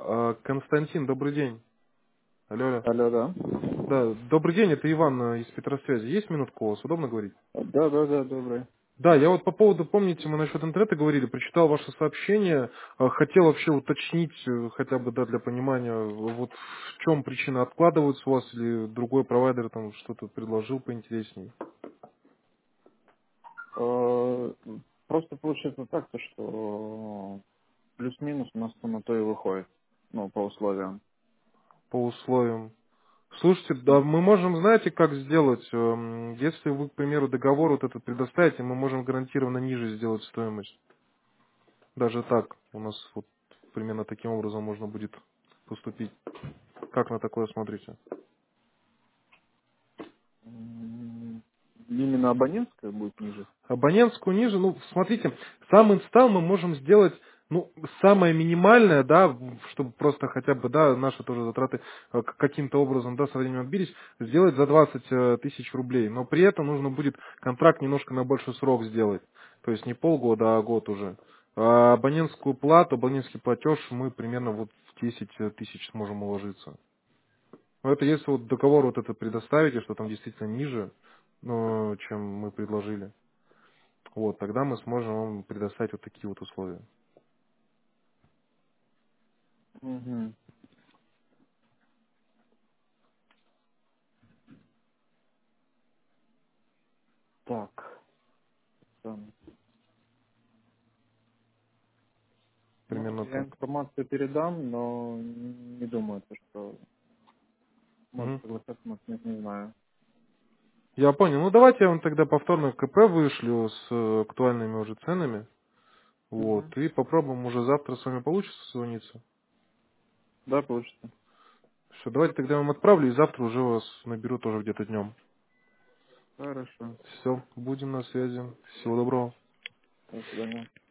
Константин, добрый день. Алло, алло. Алло, да. Да, добрый день, это Иван из Петросвязи. Есть минутку у вас? Удобно говорить? Да, да, да, добрый. Да, я вот по поводу, помните, мы насчет интернета говорили, прочитал ваше сообщение, хотел вообще уточнить, хотя бы, да, для понимания, вот в чем причина откладывается у вас, или другой провайдер там что-то предложил поинтереснее. Э, Просто получается так, то, что плюс-минус у нас на то и выходит, ну, по условиям. По условиям. Слушайте, да, мы можем, знаете, как сделать, если вы, к примеру, договор вот этот предоставите, мы можем гарантированно ниже сделать стоимость. Даже так у нас вот примерно таким образом можно будет поступить. Как на такое смотрите? Именно абонентская будет ниже. Абонентскую ниже, ну, смотрите, сам инсталл мы можем сделать, ну, самое минимальное, да, чтобы просто хотя бы, да, наши тоже затраты каким-то образом, да, со временем отбились, сделать за 20 тысяч рублей. Но при этом нужно будет контракт немножко на большой срок сделать. То есть не полгода, а год уже. А абонентскую плату, абонентский платеж мы примерно вот в 10 тысяч сможем уложиться. Но это если вот договор вот это предоставите, что там действительно ниже, ну, чем мы предложили. Вот, тогда мы сможем вам предоставить вот такие вот условия. Угу. Так. там. Ну, Примерно я так. информацию передам, но не думаю, что может Мгм. согласиться, может нет, не знаю. Я понял. Ну, давайте я вам тогда повторно КП вышлю с актуальными уже ценами. Вот. Угу. И попробуем уже завтра с вами получится созвониться. Да, получится. Все, давайте тогда я вам отправлю, и завтра уже вас наберу тоже где-то днем. Хорошо. Все, будем на связи. Всего доброго. До свидания.